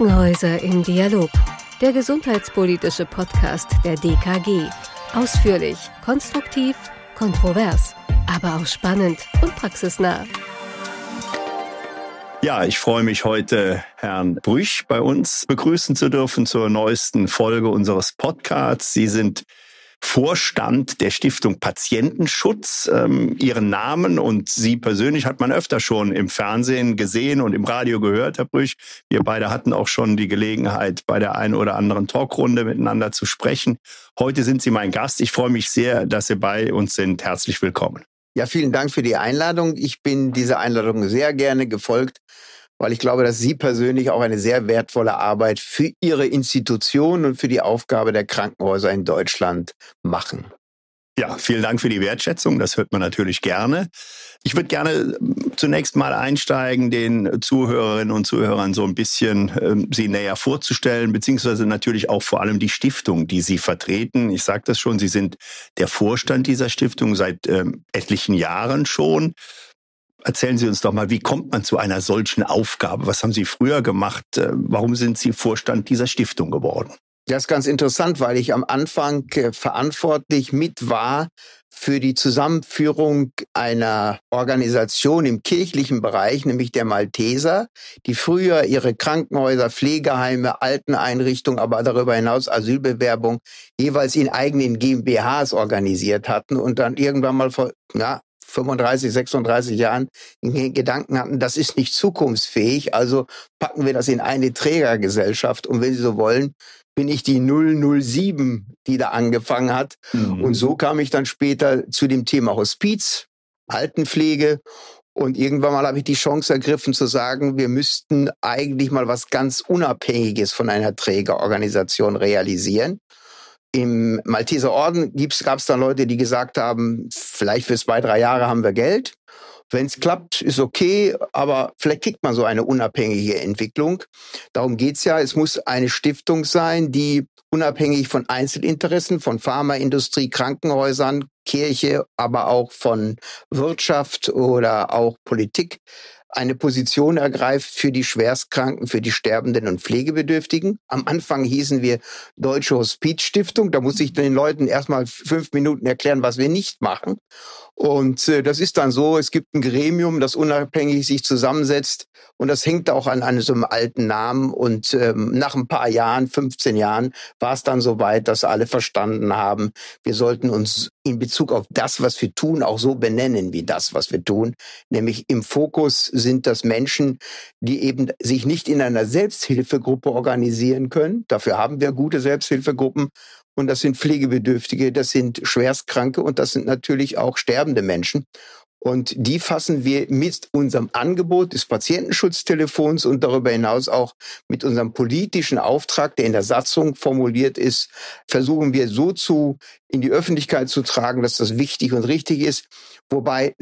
Krankenhäuser im Dialog, der gesundheitspolitische Podcast der DKG. Ausführlich, konstruktiv, kontrovers, aber auch spannend und praxisnah. Ja, ich freue mich heute, Herrn Brüch bei uns begrüßen zu dürfen zur neuesten Folge unseres Podcasts. Sie sind Vorstand der Stiftung Patientenschutz. Ihren Namen und Sie persönlich hat man öfter schon im Fernsehen gesehen und im Radio gehört, Herr Brüch. Wir beide hatten auch schon die Gelegenheit, bei der einen oder anderen Talkrunde miteinander zu sprechen. Heute sind Sie mein Gast. Ich freue mich sehr, dass Sie bei uns sind. Herzlich willkommen. Ja, vielen Dank für die Einladung. Ich bin dieser Einladung sehr gerne gefolgt, weil ich glaube, dass Sie persönlich auch eine sehr wertvolle Arbeit für Ihre Institution und für die Aufgabe der Krankenhäuser in Deutschland machen. Ja, vielen Dank für die Wertschätzung. Das hört man natürlich gerne. Ich würde gerne zunächst mal einsteigen, den Zuhörerinnen und Zuhörern so ein bisschen Sie näher vorzustellen, beziehungsweise natürlich auch vor allem die Stiftung, die Sie vertreten. Ich sage das schon, Sie sind der Vorstand dieser Stiftung seit etlichen Jahren schon. Erzählen Sie uns doch mal, wie kommt man zu einer solchen Aufgabe? Was haben Sie früher gemacht? Warum sind Sie Vorstand dieser Stiftung geworden? Das ist ganz interessant, weil ich am Anfang verantwortlich mit war für die Zusammenführung einer Organisation im kirchlichen Bereich, nämlich der Malteser, die früher ihre Krankenhäuser, Pflegeheime, Alteneinrichtungen, aber darüber hinaus Asylbewerbung jeweils in eigenen GmbHs organisiert hatten und dann irgendwann mal vor 35, 36 Jahren in Gedanken hatten, das ist nicht zukunftsfähig, also packen wir das in eine Trägergesellschaft. Und wenn Sie so wollen, bin ich die 007, die da angefangen hat. Und so kam ich dann später zu dem Thema Hospiz, Altenpflege. Und irgendwann mal habe ich die Chance ergriffen zu sagen, wir müssten eigentlich mal was ganz Unabhängiges von einer Trägerorganisation realisieren. Im Malteser Orden gab es dann Leute, die gesagt haben, vielleicht für 2-3 Jahre haben wir Geld. Wenn es klappt, ist okay, aber vielleicht kriegt man so eine unabhängige Entwicklung. Darum geht's ja. Es muss eine Stiftung sein, die unabhängig von Einzelinteressen, von Pharmaindustrie, Krankenhäusern, Kirche, aber auch von Wirtschaft oder auch Politik eine Position ergreift für die Schwerstkranken, für die Sterbenden und Pflegebedürftigen. Am Anfang hießen wir Deutsche Hospizstiftung. Da muss ich den Leuten erstmal 5 Minuten erklären, was wir nicht machen. Und das ist dann so, es gibt ein Gremium, das unabhängig sich zusammensetzt und das hängt auch an so einem alten Namen und nach ein paar Jahren, 15 Jahren, war es dann soweit, dass alle verstanden haben, wir sollten uns in Bezug auf das, was wir tun, auch so benennen wie das, was wir tun. Nämlich im Fokus sind das Menschen, die eben sich nicht in einer Selbsthilfegruppe organisieren können. Dafür haben wir gute Selbsthilfegruppen. Und das sind Pflegebedürftige, das sind Schwerstkranke und das sind natürlich auch sterbende Menschen. Und die fassen wir mit unserem Angebot des Patientenschutztelefons und darüber hinaus auch mit unserem politischen Auftrag, der in der Satzung formuliert ist, versuchen wir so in die Öffentlichkeit zu tragen, dass das wichtig und richtig ist. Wobei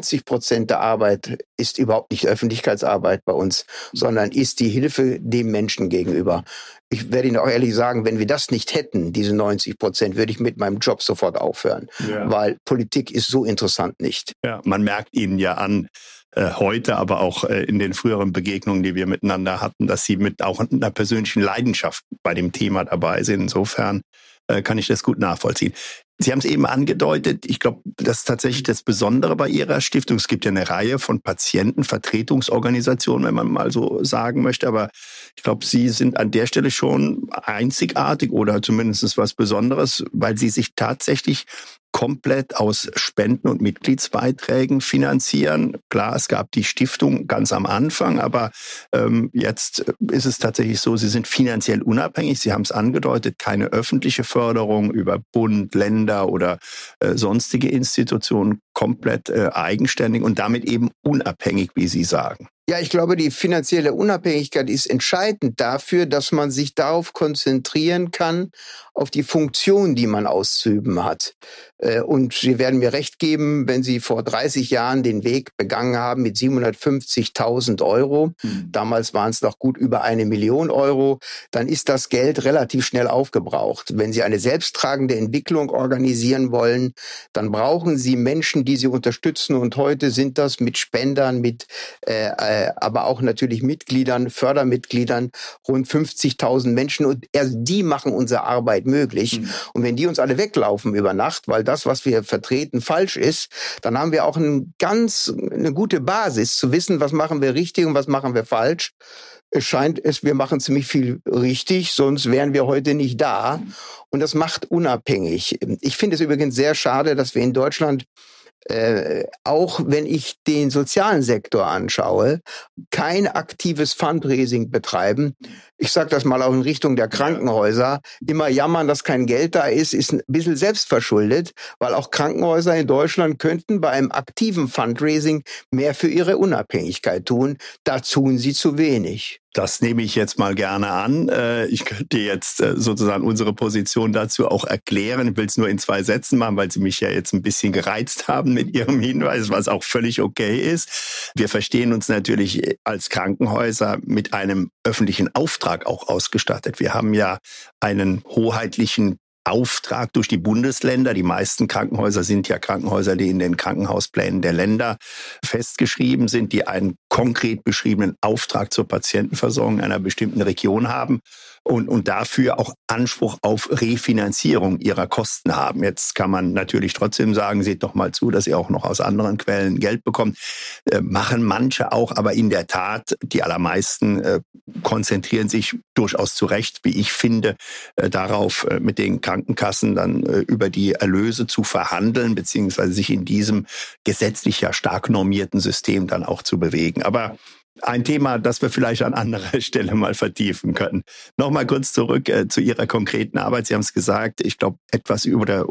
90% der Arbeit ist überhaupt nicht Öffentlichkeitsarbeit bei uns, sondern ist die Hilfe dem Menschen gegenüber. Ich werde Ihnen auch ehrlich sagen, wenn wir das nicht hätten, diese 90%, würde ich mit meinem Job sofort aufhören. Ja. Weil Politik ist so interessant nicht. Ja, man merkt Ihnen ja an, heute, aber auch in den früheren Begegnungen, die wir miteinander hatten, dass Sie mit auch einer persönlichen Leidenschaft bei dem Thema dabei sind. Insofern kann ich das gut nachvollziehen. Sie haben es eben angedeutet, ich glaube, das ist tatsächlich das Besondere bei Ihrer Stiftung. Es gibt ja eine Reihe von Patientenvertretungsorganisationen, wenn man mal so sagen möchte, aber ich glaube, Sie sind an der Stelle schon einzigartig oder zumindest was Besonderes, weil Sie sich tatsächlich komplett aus Spenden und Mitgliedsbeiträgen finanzieren. Klar, es gab die Stiftung ganz am Anfang, aber jetzt ist es tatsächlich so, Sie sind finanziell unabhängig. Sie haben es angedeutet, keine öffentliche Förderung über Bund, Länder oder sonstige Institutionen, komplett eigenständig und damit eben unabhängig, wie Sie sagen. Ja, ich glaube, die finanzielle Unabhängigkeit ist entscheidend dafür, dass man sich darauf konzentrieren kann, auf die Funktion, die man auszuüben hat. Und Sie werden mir recht geben, wenn Sie vor 30 Jahren den Weg begangen haben mit 750.000 Euro, damals waren es noch gut über 1 Million Euro, dann ist das Geld relativ schnell aufgebraucht. Wenn Sie eine selbsttragende Entwicklung organisieren wollen, dann brauchen Sie Menschen, die Sie unterstützen. Und heute sind das mit Spendern, mit aber auch natürlich Mitgliedern, Fördermitgliedern, rund 50.000 Menschen. Und erst die machen unsere Arbeit möglich. Und wenn die uns alle weglaufen über Nacht, weil das, was wir vertreten, falsch ist, dann haben wir auch eine gute Basis zu wissen, was machen wir richtig und was machen wir falsch. Es scheint, wir machen ziemlich viel richtig, sonst wären wir heute nicht da. Und das macht unabhängig. Ich finde es übrigens sehr schade, dass wir in Deutschland, auch wenn ich den sozialen Sektor anschaue, kein aktives Fundraising betreiben. Ich sage das mal auch in Richtung der Krankenhäuser. Immer jammern, dass kein Geld da ist ein bisschen selbstverschuldet, weil auch Krankenhäuser in Deutschland könnten bei einem aktiven Fundraising mehr für ihre Unabhängigkeit tun. Da tun sie zu wenig. Das nehme ich jetzt mal gerne an. Ich könnte jetzt sozusagen unsere Position dazu auch erklären. Ich will es nur in 2 Sätzen machen, weil Sie mich ja jetzt ein bisschen gereizt haben mit Ihrem Hinweis, was auch völlig okay ist. Wir verstehen uns natürlich als Krankenhäuser mit einem öffentlichen Auftrag auch ausgestattet. Wir haben ja einen hoheitlichen Auftrag durch die Bundesländer. Die meisten Krankenhäuser sind ja Krankenhäuser, die in den Krankenhausplänen der Länder festgeschrieben sind, die einen konkret beschriebenen Auftrag zur Patientenversorgung einer bestimmten Region haben und dafür auch Anspruch auf Refinanzierung ihrer Kosten haben. Jetzt kann man natürlich trotzdem sagen, seht doch mal zu, dass ihr auch noch aus anderen Quellen Geld bekommt. Machen manche auch, aber in der Tat, die allermeisten konzentrieren sich durchaus zu Recht, wie ich finde, darauf, mit den Krankenkassen dann über die Erlöse zu verhandeln, beziehungsweise sich in diesem gesetzlich ja stark normierten System dann auch zu bewegen. Aber ein Thema, das wir vielleicht an anderer Stelle mal vertiefen können. Nochmal kurz zurück zu Ihrer konkreten Arbeit. Sie haben es gesagt, ich glaube, etwas über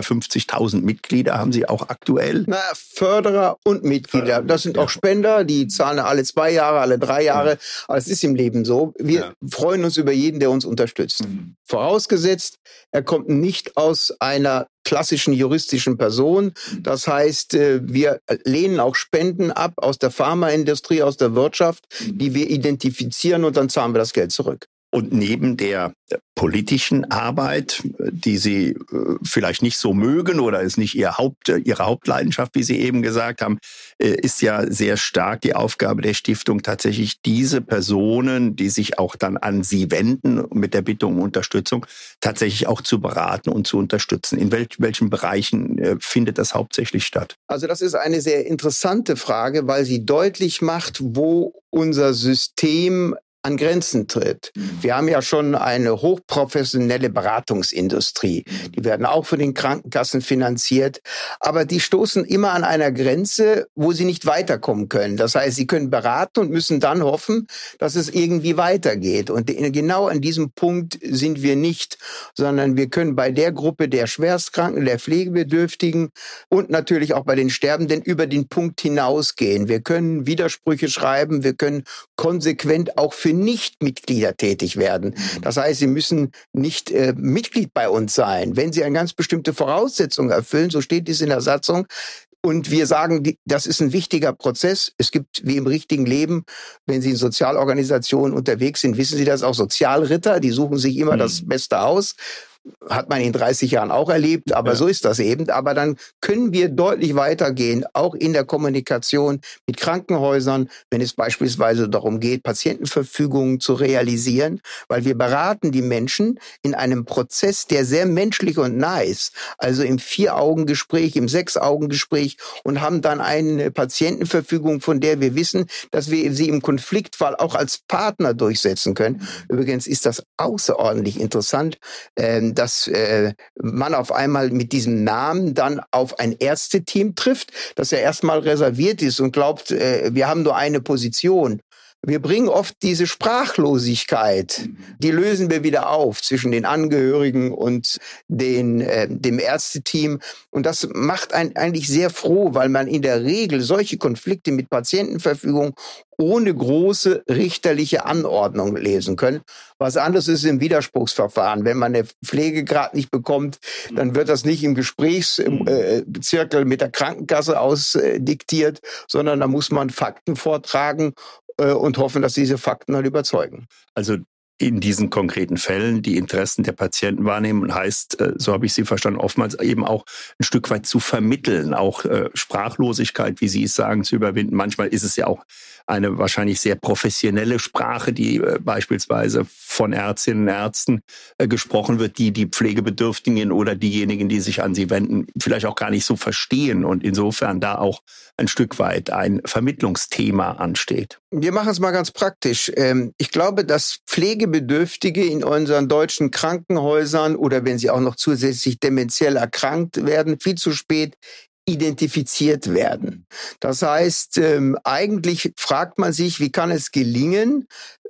50.000 Mitglieder haben Sie auch aktuell. Förderer und Mitglieder. Das sind auch Spender, die zahlen alle 2 Jahre, alle 3 Jahre. Ja. Aber es ist im Leben so. Wir freuen uns über jeden, der uns unterstützt. Vorausgesetzt, er kommt nicht aus einer klassischen juristischen Person. Das heißt, wir lehnen auch Spenden ab aus der Pharmaindustrie, aus der Wirtschaft, die wir identifizieren, und dann zahlen wir das Geld zurück. Und neben der politischen Arbeit, die Sie vielleicht nicht so mögen oder ist nicht Ihre Hauptleidenschaft, wie Sie eben gesagt haben, ist ja sehr stark die Aufgabe der Stiftung, tatsächlich diese Personen, die sich auch dann an Sie wenden mit der Bitte um Unterstützung, tatsächlich auch zu beraten und zu unterstützen. In welchen Bereichen findet das hauptsächlich statt? Also das ist eine sehr interessante Frage, weil sie deutlich macht, wo unser System an Grenzen tritt. Wir haben ja schon eine hochprofessionelle Beratungsindustrie. Die werden auch von den Krankenkassen finanziert. Aber die stoßen immer an einer Grenze, wo sie nicht weiterkommen können. Das heißt, sie können beraten und müssen dann hoffen, dass es irgendwie weitergeht. Und genau an diesem Punkt sind wir nicht, sondern wir können bei der Gruppe der Schwerstkranken, der Pflegebedürftigen und natürlich auch bei den Sterbenden über den Punkt hinausgehen. Wir können Widersprüche schreiben, wir können konsequent auch für Nichtmitglieder tätig werden. Das heißt, sie müssen nicht Mitglied bei uns sein. Wenn sie eine ganz bestimmte Voraussetzung erfüllen, so steht es in der Satzung, und wir sagen, das ist ein wichtiger Prozess. Es gibt, wie im richtigen Leben, wenn Sie in Sozialorganisationen unterwegs sind, wissen Sie das, auch Sozialritter, die suchen sich immer das Beste aus. Hat man in 30 Jahren auch erlebt, aber so ist das eben. Aber dann können wir deutlich weitergehen, auch in der Kommunikation mit Krankenhäusern, wenn es beispielsweise darum geht, Patientenverfügungen zu realisieren, weil wir beraten die Menschen in einem Prozess, der sehr menschlich und nah ist, also im 4-Augen-Gespräch, im 6-Augen-Gespräch, und haben dann eine Patientenverfügung, von der wir wissen, dass wir sie im Konfliktfall auch als Partner durchsetzen können. Übrigens ist das außerordentlich interessant, dass man auf einmal mit diesem Namen dann auf ein Ärzteteam trifft, das ja erstmal reserviert ist und glaubt, wir haben nur eine Position. Wir bringen oft diese Sprachlosigkeit, die lösen wir wieder auf zwischen den Angehörigen und dem Ärzteteam. Und das macht einen eigentlich sehr froh, weil man in der Regel solche Konflikte mit Patientenverfügung ohne große richterliche Anordnung lesen können. Was anderes ist im Widerspruchsverfahren. Wenn man eine Pflegegrad nicht bekommt, dann wird das nicht im Gesprächszirkel mit der Krankenkasse ausdiktiert, sondern da muss man Fakten vortragen und hoffen, dass diese Fakten dann überzeugen. Also in diesen konkreten Fällen die Interessen der Patienten wahrnehmen und heißt, so habe ich Sie verstanden, oftmals eben auch ein Stück weit zu vermitteln, auch Sprachlosigkeit, wie Sie es sagen, zu überwinden. Manchmal ist es ja auch eine wahrscheinlich sehr professionelle Sprache, die beispielsweise von Ärztinnen und Ärzten gesprochen wird, die Pflegebedürftigen oder diejenigen, die sich an sie wenden, vielleicht auch gar nicht so verstehen und insofern da auch ein Stück weit ein Vermittlungsthema ansteht. Wir machen es mal ganz praktisch. Ich glaube, dass Pflegebedürftige in unseren deutschen Krankenhäusern oder wenn sie auch noch zusätzlich dementiell erkrankt werden, viel zu spät identifiziert werden. Das heißt, eigentlich fragt man sich, wie kann es gelingen,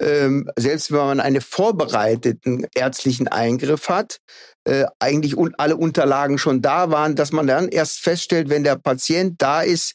selbst wenn man einen vorbereiteten ärztlichen Eingriff hat, eigentlich alle Unterlagen schon da waren, dass man dann erst feststellt, wenn der Patient da ist,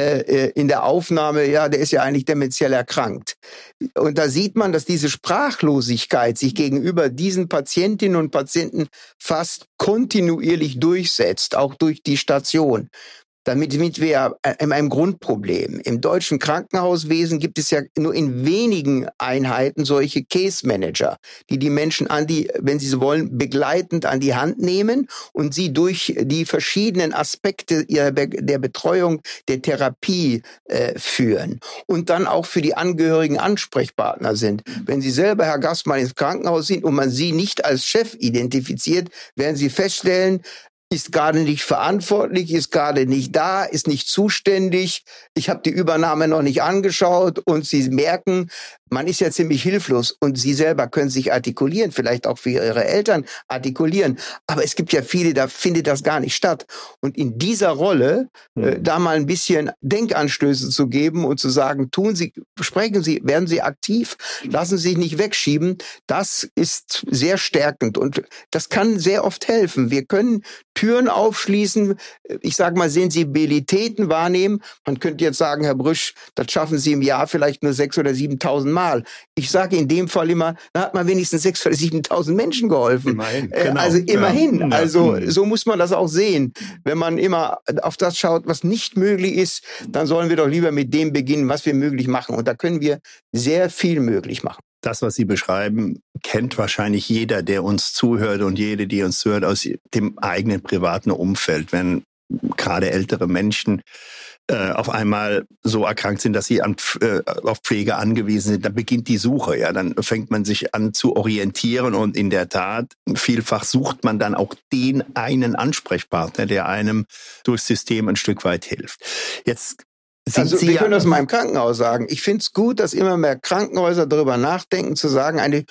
in der Aufnahme, ja, der ist ja eigentlich dementiell erkrankt. Und da sieht man, dass diese Sprachlosigkeit sich gegenüber diesen Patientinnen und Patienten fast kontinuierlich durchsetzt, auch durch die Station. Damit sind wir in einem Grundproblem. Im deutschen Krankenhauswesen gibt es ja nur in wenigen Einheiten solche Case Manager, die Menschen wenn sie so wollen, begleitend an die Hand nehmen und sie durch die verschiedenen Aspekte der Betreuung, der Therapie führen und dann auch für die Angehörigen Ansprechpartner sind. Wenn Sie selber, Herr Gastmann, ins Krankenhaus sind und man Sie nicht als Chef identifiziert, werden Sie feststellen, ist gerade nicht verantwortlich, ist gerade nicht da, ist nicht zuständig. Ich habe die Übernahme noch nicht angeschaut und Sie merken, man ist ja ziemlich hilflos und Sie selber können sich artikulieren, vielleicht auch für Ihre Eltern artikulieren. Aber es gibt ja viele, da findet das gar nicht statt. Und in dieser Rolle da mal ein bisschen Denkanstöße zu geben und zu sagen, tun Sie, sprechen Sie, werden Sie aktiv, lassen Sie sich nicht wegschieben, das ist sehr stärkend und das kann sehr oft helfen. Wir können Türen aufschließen, ich sage mal Sensibilitäten wahrnehmen. Man könnte jetzt sagen, Herr Brüsch, das schaffen Sie im Jahr vielleicht nur 6.000 oder 7.000 Mal. Ich sage in dem Fall immer, da hat man wenigstens 6.000 oder 7.000 Menschen geholfen. Immerhin, genau. Also immerhin. Ja. Also so muss man das auch sehen. Wenn man immer auf das schaut, was nicht möglich ist, dann sollen wir doch lieber mit dem beginnen, was wir möglich machen. Und da können wir sehr viel möglich machen. Das, was Sie beschreiben, kennt wahrscheinlich jeder, der uns zuhört und jede, die uns zuhört, aus dem eigenen privaten Umfeld. Wenn gerade ältere Menschen auf einmal so erkrankt sind, dass sie auf Pflege angewiesen sind, dann beginnt die Suche. Ja, dann fängt man sich an zu orientieren und in der Tat, vielfach sucht man dann auch den einen Ansprechpartner, der einem durchs System ein Stück weit hilft. Jetzt also wir können das mal im Krankenhaus sagen. Ich finde es gut, dass immer mehr Krankenhäuser darüber nachdenken, zu sagen, eine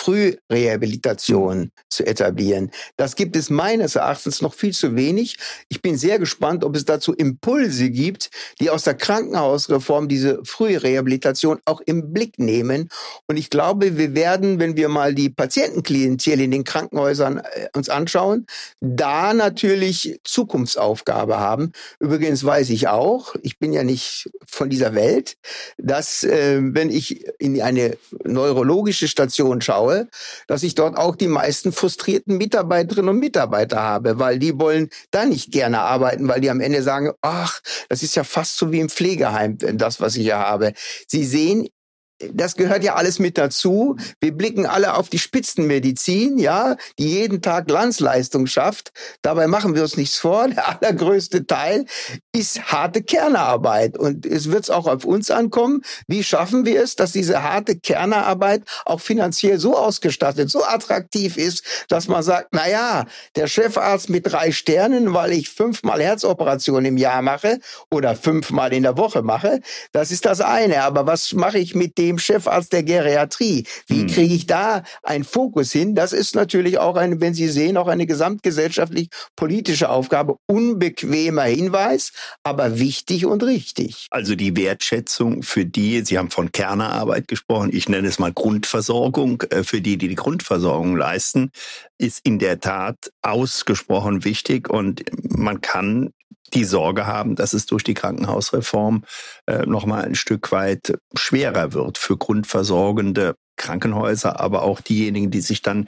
Frührehabilitation zu etablieren. Das gibt es meines Erachtens noch viel zu wenig. Ich bin sehr gespannt, ob es dazu Impulse gibt, die aus der Krankenhausreform diese Frührehabilitation auch im Blick nehmen. Und ich glaube, wir werden, wenn wir mal die Patientenklientel in den Krankenhäusern uns anschauen, da natürlich Zukunftsaufgabe haben. Übrigens weiß ich auch, ich bin ja nicht von dieser Welt, dass wenn ich in eine neurologische Station schaue, dass ich dort auch die meisten frustrierten Mitarbeiterinnen und Mitarbeiter habe, weil die wollen da nicht gerne arbeiten, weil die am Ende sagen, ach, das ist ja fast so wie im Pflegeheim, das, was ich hier habe. Sie sehen, das gehört ja alles mit dazu. Wir blicken alle auf die Spitzenmedizin, ja, die jeden Tag Glanzleistung schafft. Dabei machen wir uns nichts vor. Der allergrößte Teil ist harte Kernarbeit. Und es wird auch auf uns ankommen. Wie schaffen wir es, dass diese harte Kernarbeit auch finanziell so ausgestattet, so attraktiv ist, dass man sagt, na ja, der Chefarzt mit 3 Sternen, weil ich 5-mal Herzoperationen im Jahr mache oder 5-mal in der Woche mache, das ist das eine. Aber was mache ich mit dem Chefarzt der Geriatrie? Wie kriege ich da einen Fokus hin? Das ist natürlich auch eine, wenn Sie sehen, auch eine gesamtgesellschaftlich politische Aufgabe. Unbequemer Hinweis, aber wichtig und richtig. Also die Wertschätzung für die, Sie haben von Kernarbeit gesprochen, ich nenne es mal Grundversorgung, für die die Grundversorgung leisten, ist in der Tat ausgesprochen wichtig und man kann die Sorge haben, dass es durch die Krankenhausreform noch mal ein Stück weit schwerer wird für grundversorgende Krankenhäuser, aber auch diejenigen, die sich dann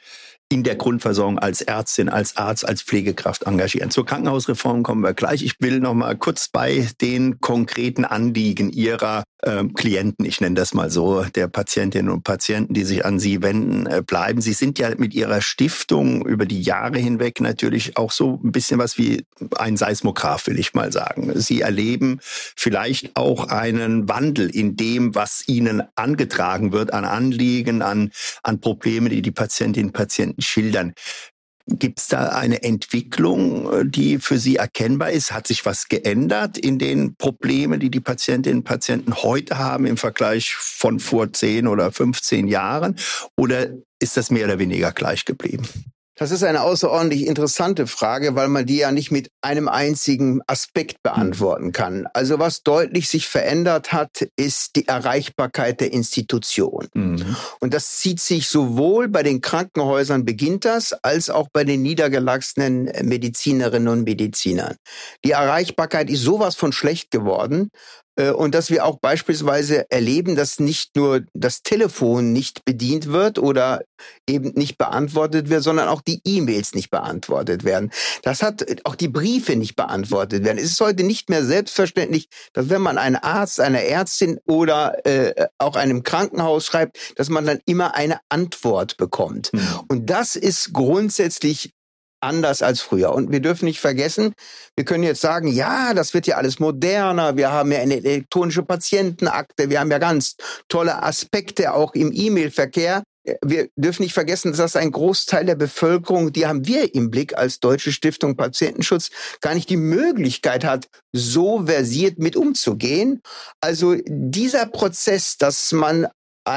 in der Grundversorgung als Ärztin, als Arzt, als Pflegekraft engagieren. Zur Krankenhausreform kommen wir gleich. Ich will noch mal kurz bei den konkreten Anliegen Ihrer Klienten, ich nenne das mal so, der Patientinnen und Patienten, die sich an Sie wenden, bleiben. Sie sind ja mit Ihrer Stiftung über die Jahre hinweg natürlich auch so ein bisschen was wie ein Seismograph, will ich mal sagen. Sie erleben vielleicht auch einen Wandel in dem, was Ihnen angetragen wird, an Anliegen, an Probleme, die Patientinnen und Patienten schildern. Gibt es da eine Entwicklung, die für Sie erkennbar ist? Hat sich was geändert in den Problemen, die Patientinnen und Patienten heute haben im Vergleich von vor 10 oder 15 Jahren? Oder ist das mehr oder weniger gleich geblieben? Das ist eine außerordentlich interessante Frage, weil man die ja nicht mit einem einzigen Aspekt beantworten kann. Also was deutlich sich verändert hat, ist die Erreichbarkeit der Institution. Mhm. Und das zieht sich sowohl bei den Krankenhäusern, beginnt das, als auch bei den niedergelassenen Medizinerinnen und Medizinern. Die Erreichbarkeit ist sowas von schlecht geworden. Und dass wir auch beispielsweise erleben, dass nicht nur das Telefon nicht bedient wird oder eben nicht beantwortet wird, sondern auch die E-Mails nicht beantwortet werden. Das hat auch die Briefe nicht beantwortet werden. Es ist heute nicht mehr selbstverständlich, dass wenn man einen Arzt, einer Ärztin oder auch einem Krankenhaus schreibt, dass man dann immer eine Antwort bekommt. Mhm. Und das ist grundsätzlich anders als früher. Und wir dürfen nicht vergessen, wir können jetzt sagen, ja, das wird ja alles moderner, wir haben ja eine elektronische Patientenakte, wir haben ja ganz tolle Aspekte auch im E-Mail-Verkehr. Wir dürfen nicht vergessen, dass ein Großteil der Bevölkerung, die haben wir im Blick als Deutsche Stiftung Patientenschutz, gar nicht die Möglichkeit hat, so versiert mit umzugehen. Also dieser Prozess, dass man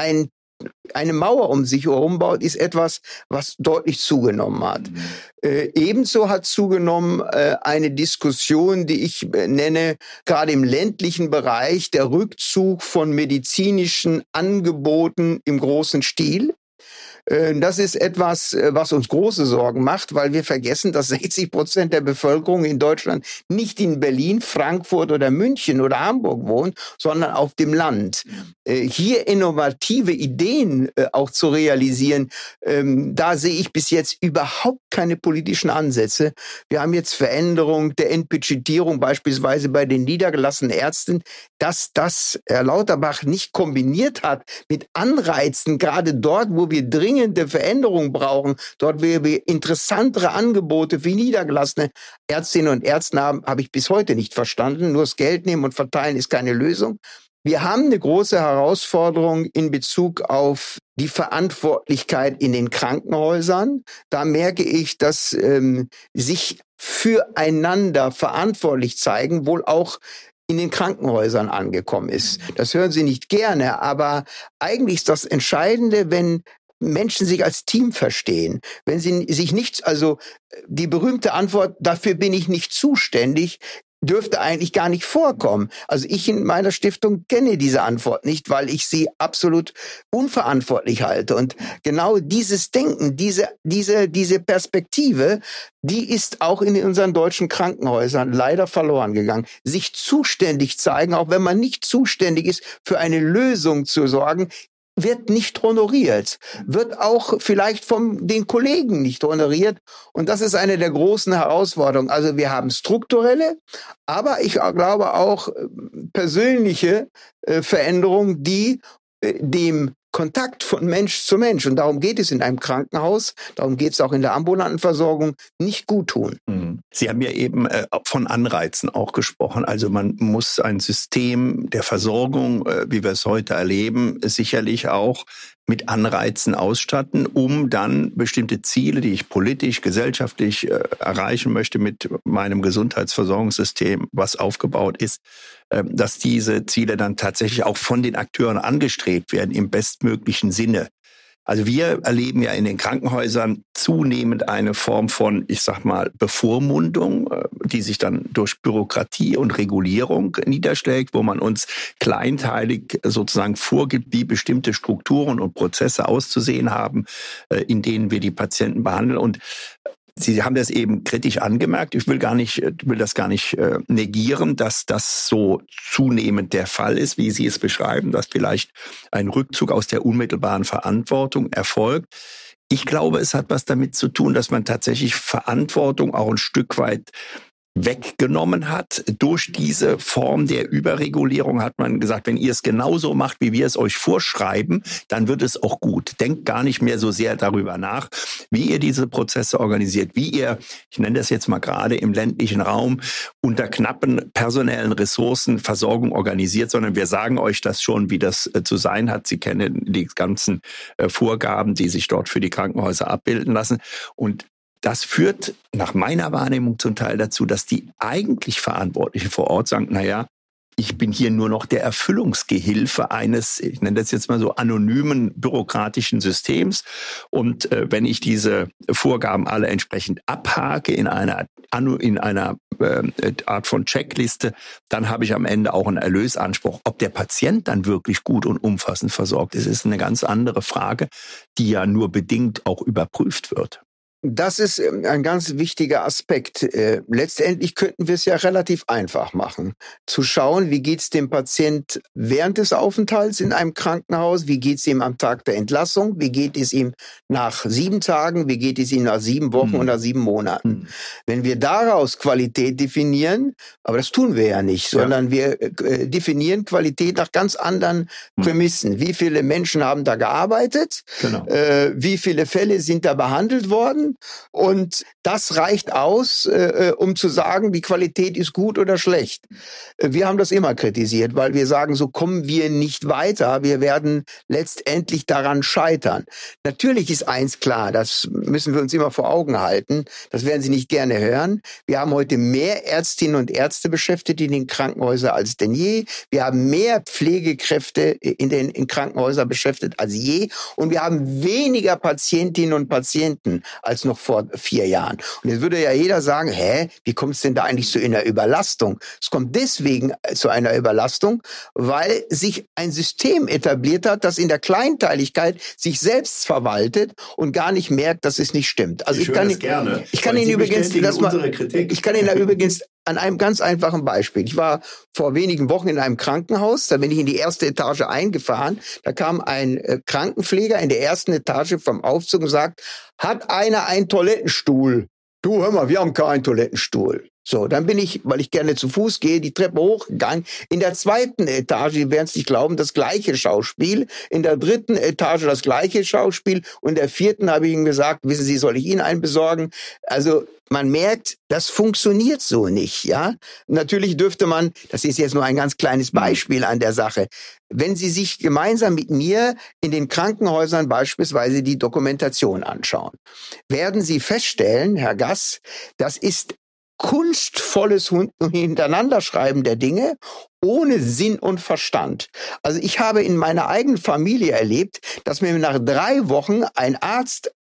eine Mauer um sich herum baut, ist etwas, was deutlich zugenommen hat. Ebenso hat zugenommen eine Diskussion, die ich nenne, gerade im ländlichen Bereich, der Rückzug von medizinischen Angeboten im großen Stil. Das ist etwas, was uns große Sorgen macht, weil wir vergessen, dass 60% der Bevölkerung in Deutschland nicht in Berlin, Frankfurt oder München oder Hamburg wohnt, sondern auf dem Land. Hier innovative Ideen auch zu realisieren, da sehe ich bis jetzt überhaupt keine politischen Ansätze. Wir haben jetzt Veränderung der Entbudgetierung beispielsweise bei den niedergelassenen Ärzten, dass das Herr Lauterbach nicht kombiniert hat mit Anreizen, gerade dort, wo wir dringende Veränderungen brauchen, dort, wo wir interessantere Angebote für niedergelassene Ärztinnen und Ärzte haben, habe ich bis heute nicht verstanden. Nur das Geld nehmen und verteilen ist keine Lösung. Wir haben eine große Herausforderung in Bezug auf die Verantwortlichkeit in den Krankenhäusern. Da merke ich, dass sich füreinander verantwortlich zeigen, wohl auch in den Krankenhäusern angekommen ist. Das hören Sie nicht gerne, aber eigentlich ist das Entscheidende, wenn Menschen sich als Team verstehen, wenn sie sich nicht, also die berühmte Antwort, dafür bin ich nicht zuständig, dürfte eigentlich gar nicht vorkommen. Also ich in meiner Stiftung kenne diese Antwort nicht, weil ich sie absolut unverantwortlich halte. Und genau dieses Denken, diese Perspektive, die ist auch in unseren deutschen Krankenhäusern leider verloren gegangen. Sich zuständig zeigen, auch wenn man nicht zuständig ist, für eine Lösung zu sorgen, wird nicht honoriert, wird auch vielleicht von den Kollegen nicht honoriert. Und das ist eine der großen Herausforderungen. Also wir haben strukturelle, aber ich glaube auch persönliche Veränderungen, die dem Kontakt von Mensch zu Mensch, und darum geht es in einem Krankenhaus, darum geht es auch in der ambulanten Versorgung, nicht gut tun. Sie haben ja eben von Anreizen auch gesprochen. Also man muss ein System der Versorgung, wie wir es heute erleben, sicherlich auch mit Anreizen ausstatten, um dann bestimmte Ziele, die ich politisch, gesellschaftlich erreichen möchte mit meinem Gesundheitsversorgungssystem, was aufgebaut ist, dass diese Ziele dann tatsächlich auch von den Akteuren angestrebt werden im bestmöglichen Sinne. Also wir erleben ja in den Krankenhäusern zunehmend eine Form von, ich sag mal, Bevormundung, die sich dann durch Bürokratie und Regulierung niederschlägt, wo man uns kleinteilig sozusagen vorgibt, wie bestimmte Strukturen und Prozesse auszusehen haben, in denen wir die Patienten behandeln. Und Sie haben das eben kritisch angemerkt. Ich will das gar nicht negieren, dass das so zunehmend der Fall ist, wie Sie es beschreiben, dass vielleicht ein Rückzug aus der unmittelbaren Verantwortung erfolgt. Ich glaube, es hat was damit zu tun, dass man tatsächlich Verantwortung auch ein Stück weit weggenommen hat. Durch diese Form der Überregulierung hat man gesagt, wenn ihr es genauso macht, wie wir es euch vorschreiben, dann wird es auch gut. Denkt gar nicht mehr so sehr darüber nach, wie ihr diese Prozesse organisiert, wie ihr, ich nenne das jetzt mal gerade im ländlichen Raum, unter knappen personellen Ressourcen Versorgung organisiert, sondern wir sagen euch das schon, wie das zu sein hat. Sie kennen die ganzen Vorgaben, die sich dort für die Krankenhäuser abbilden lassen. Und das führt nach meiner Wahrnehmung zum Teil dazu, dass die eigentlich Verantwortlichen vor Ort sagen, naja, ich bin hier nur noch der Erfüllungsgehilfe eines, ich nenne das jetzt mal so, anonymen bürokratischen Systems. Und wenn ich diese Vorgaben alle entsprechend abhake in einer Art von Checkliste, dann habe ich am Ende auch einen Erlösanspruch. Ob der Patient dann wirklich gut und umfassend versorgt ist, ist eine ganz andere Frage, die ja nur bedingt auch überprüft wird. Das ist ein ganz wichtiger Aspekt. Letztendlich könnten wir es ja relativ einfach machen. Zu schauen, wie geht's dem Patient während des Aufenthalts in einem Krankenhaus, wie geht's ihm am Tag der Entlassung, wie geht es ihm nach 7 Tagen, wie geht es ihm nach 7 Wochen oder 7 Monaten. Wenn wir daraus Qualität definieren, aber das tun wir ja nicht, sondern wir definieren Qualität nach ganz anderen Prämissen. Wie viele Menschen haben da gearbeitet? Genau. Wie viele Fälle sind da behandelt worden? Und das reicht aus, um zu sagen, die Qualität ist gut oder schlecht. Wir haben das immer kritisiert, weil wir sagen, so kommen wir nicht weiter. Wir werden letztendlich daran scheitern. Natürlich ist eins klar, das müssen wir uns immer vor Augen halten. Das werden Sie nicht gerne hören. Wir haben heute mehr Ärztinnen und Ärzte beschäftigt in den Krankenhäusern als denn je. Wir haben mehr Pflegekräfte in Krankenhäusern beschäftigt als je. Und wir haben weniger Patientinnen und Patienten als noch vor 4 Jahren. Und jetzt würde ja jeder sagen, wie kommt es denn da eigentlich zu einer Überlastung? Es kommt deswegen zu einer Überlastung, weil sich ein System etabliert hat, das in der Kleinteiligkeit sich selbst verwaltet und gar nicht merkt, dass es nicht stimmt. Also ich kann Ihnen übrigens an einem ganz einfachen Beispiel. Ich war vor wenigen Wochen in einem Krankenhaus, da bin ich in die erste Etage eingefahren, da kam ein Krankenpfleger in der ersten Etage vom Aufzug und sagt, hat einer einen Toilettenstuhl? Du, hör mal, wir haben keinen Toilettenstuhl. So, dann bin ich, weil ich gerne zu Fuß gehe, die Treppe hochgegangen. In der 2. Etage, Sie werden es nicht glauben, das gleiche Schauspiel. In der 3. Etage das gleiche Schauspiel. Und in der 4. habe ich ihm gesagt, wissen Sie, soll ich Ihnen einen besorgen? Also man merkt, das funktioniert so nicht, ja. Natürlich dürfte man, das ist jetzt nur ein ganz kleines Beispiel an der Sache, wenn Sie sich gemeinsam mit mir in den Krankenhäusern beispielsweise die Dokumentation anschauen, werden Sie feststellen, Herr Gass, das ist kunstvolles Hintereinanderschreiben der Dinge ohne Sinn und Verstand. Also ich habe in meiner eigenen Familie erlebt, dass mir nach 3 Wochen ein Arzt